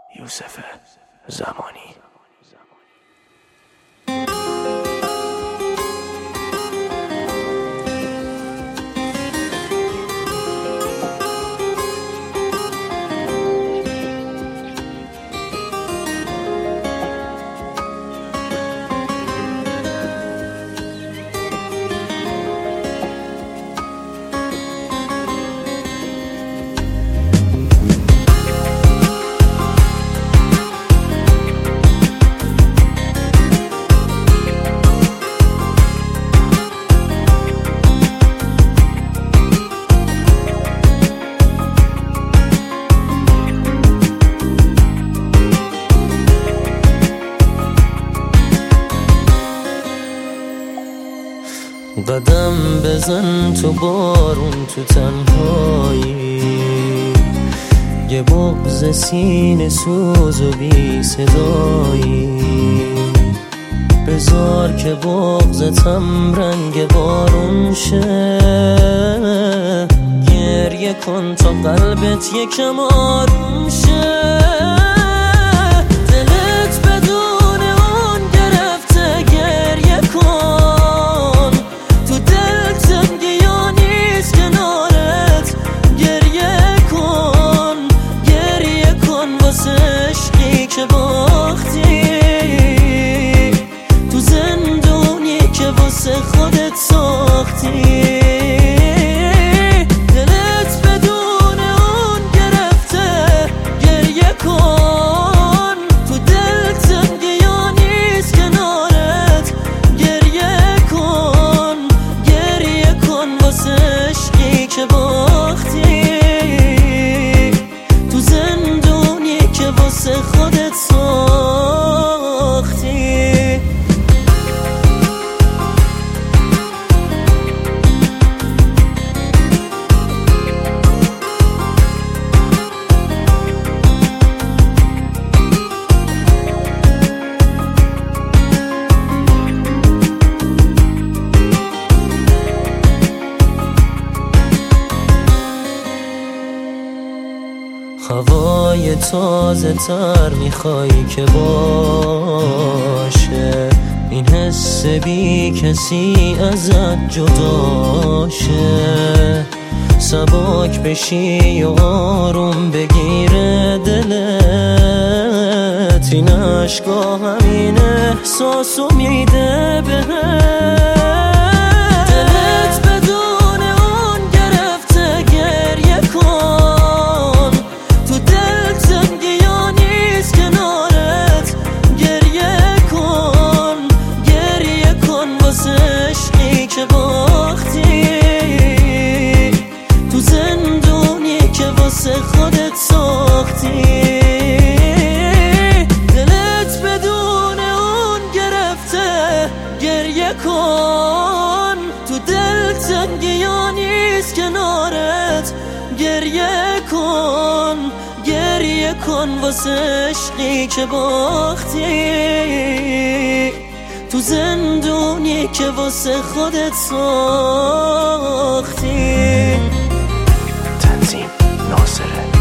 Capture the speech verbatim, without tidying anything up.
یوسف زمانی. قدم بزن تو بارون تو تنهایی، یه بغض سینه سوز و بی صدایی، بذار که بغضتم رنگ بارون شه، گریه کن تا قلبت یکم آروم شه. دلت بدون اون گرفته، گریه کن، تو دل تنگی یا نیست کنارت، گریه کن، گریه کن واسه عشقی که باختی، تو زندونی که واسه خودت ساختی. که باختی تو زندونی که واسه خودت ساختی. هوای تازه تر میخوای که باشه، این حس بی کسی ازت جداشه، سبک بشی و آروم بگیره دلت، این عشقا همین احساسو میده بهت. دلت بدون اون گرفته، گریه کن، تو دل تنگی یا نیست کنارت، گریه کن، گریه کن واسه عشقی که باختی، تو زندونی که واسه خودت ساختی. دلت بدون اون گرفته، گریه کن، تو دل تنگی یا نیست کنارت، گریه کن، گریه کن واسه عشقی که باختی، تو زندونی که واسه خودت ساختی. تنظیم ناصره.